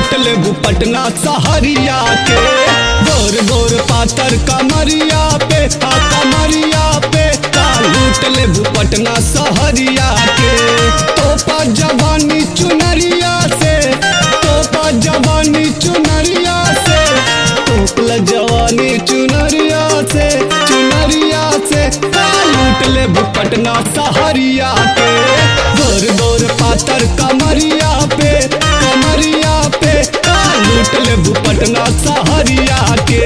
लूट लेबू पटना सहरिया के। गोर गोर पातर कमरिया पे कमरिया पे का लूट लेबू पटना सहरिया के। तोपा जवानी चुनरिया से तोपा जवानी चुनरिया से तोपला जवानी चुनरिया से का लूट लेबू पटना सहरिया के। गोर गोर पातर कमरिया पे का लूट लेबू पटना सहरिया के।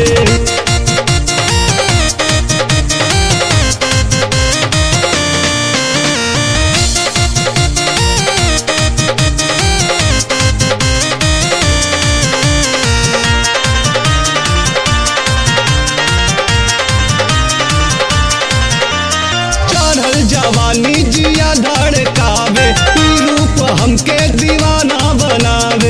जवानी जिया धड़कावे रूप हमके दीवाना बनावे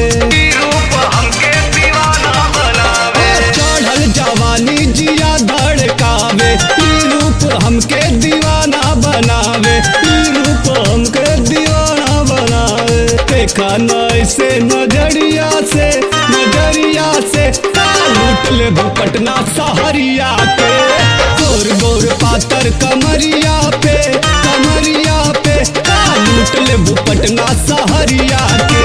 चढ़ल जवानी जिया धड़कावे रूप हमके दीवाना बनावे रूप हमके दीवाना बनावे। देखा नहीं से नजरिया से लूट लेबू पटना सहरिया के। गोर गोर पातर कमरिया पे का लूट लेबू पटना सहरिया के।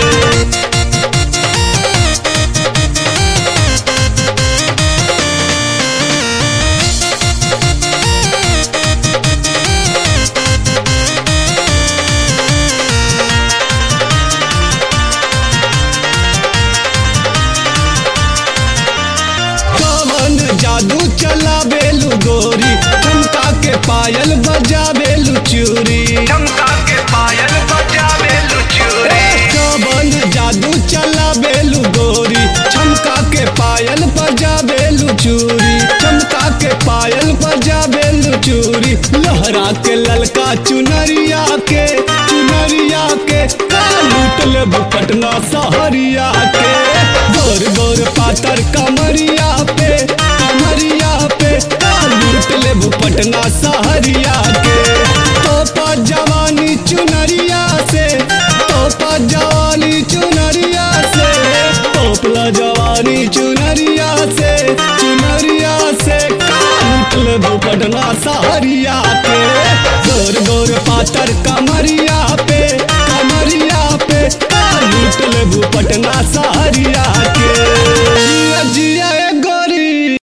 जादू चला बेलू गोरी चमका के पायल बजा बेलू चूरी कवन जादू चला बेलू गोरी चमका के पायल बजा बेलू चूरी लहरा के ललका चुनरिया के का लूट लेबू पटना सहरिया के। गोर गोर पातर कमरिया पे का लूट लेबू पटना सहरिया के। तोपा जवानी चुनरिया से तोपला जवानी चुनरिया से का लूट लेबू पटना सहरिया के। गोर गोर पातर कमरिया पे का लूट लेबू पटना सहरिया के।